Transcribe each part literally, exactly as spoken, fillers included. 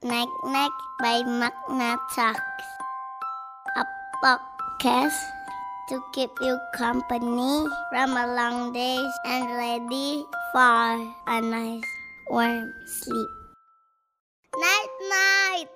Nek Nek by Magna Talks, a podcast to keep you company from a long days and ready for a nice warm sleep. Night night.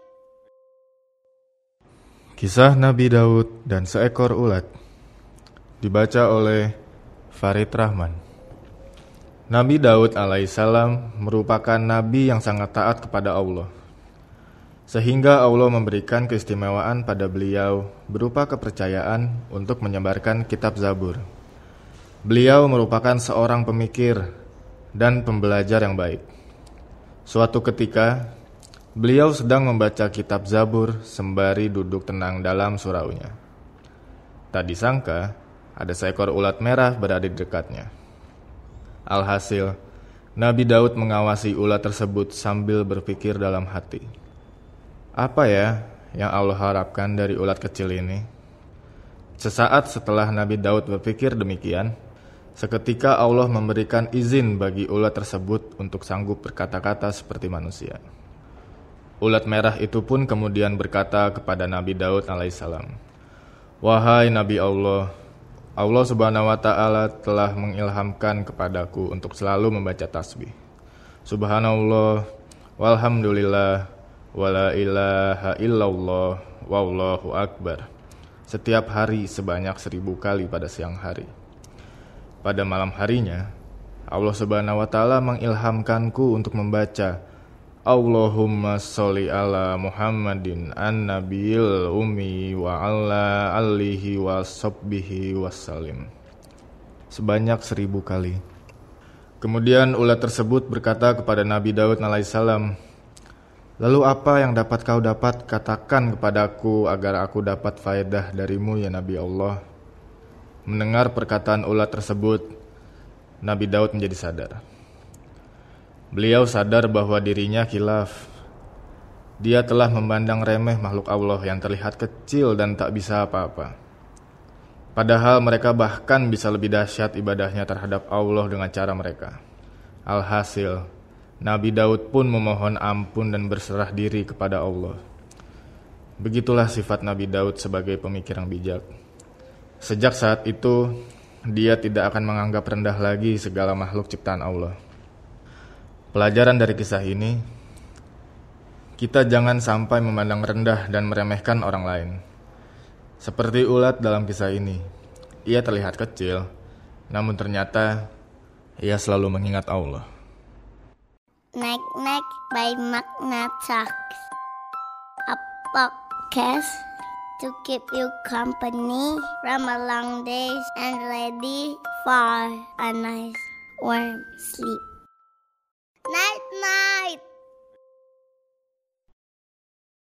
Kisah Nabi Daud dan seekor ulat, dibaca oleh Farid Rahman. Nabi Daud alaihissalam merupakan nabi yang sangat taat kepada Allah, sehingga Allah memberikan keistimewaan pada beliau berupa kepercayaan untuk menyebarkan kitab Zabur. Beliau merupakan seorang pemikir dan pembelajar yang baik. Suatu ketika, beliau sedang membaca kitab Zabur sembari duduk tenang dalam suraunya. Tak disangka, ada seekor ulat merah berada di dekatnya. Alhasil, Nabi Daud mengawasi ulat tersebut sambil berpikir dalam hati, apa ya yang Allah harapkan dari ulat kecil ini? Sesaat setelah Nabi Daud berpikir demikian, seketika Allah memberikan izin bagi ulat tersebut untuk sanggup berkata-kata seperti manusia. Ulat merah itu pun kemudian berkata kepada Nabi Daud alaihissalam, "Wahai Nabi Allah, Allah subhanahu wa ta'ala telah mengilhamkan kepadaku untuk selalu membaca tasbih. Subhanallah, walhamdulillah, wala ilaha illallah, wallahu akbar. Setiap hari sebanyak seribu kali pada siang hari. Pada malam harinya, Allah subhanahu wa ta'ala mengilhamkanku untuk membaca Allahumma sholli ala Muhammadin an-nabiyil ummi wa ala alihi wa sahbihi wassalim, sebanyak seribu kali. Kemudian ulat tersebut berkata kepada Nabi Daud alaihissalam, "Lalu apa yang dapat kau dapat katakan kepadaku agar aku dapat faedah darimu ya Nabi Allah?" Mendengar perkataan ulat tersebut, Nabi Daud menjadi sadar. Beliau sadar bahwa dirinya khilaf. Dia telah memandang remeh makhluk Allah yang terlihat kecil dan tak bisa apa-apa. Padahal mereka bahkan bisa lebih dahsyat ibadahnya terhadap Allah dengan cara mereka. Alhasil, Nabi Daud pun memohon ampun dan berserah diri kepada Allah. Begitulah sifat Nabi Daud sebagai pemikir yang bijak. Sejak saat itu, dia tidak akan menganggap rendah lagi segala makhluk ciptaan Allah. Pelajaran dari kisah ini, kita jangan sampai memandang rendah dan meremehkan orang lain. Seperti ulat dalam kisah ini, ia terlihat kecil, namun ternyata ia selalu mengingat Allah. Nek Nek by Magna Talks, a podcast to keep you company from a long days and ready for a nice warm sleep.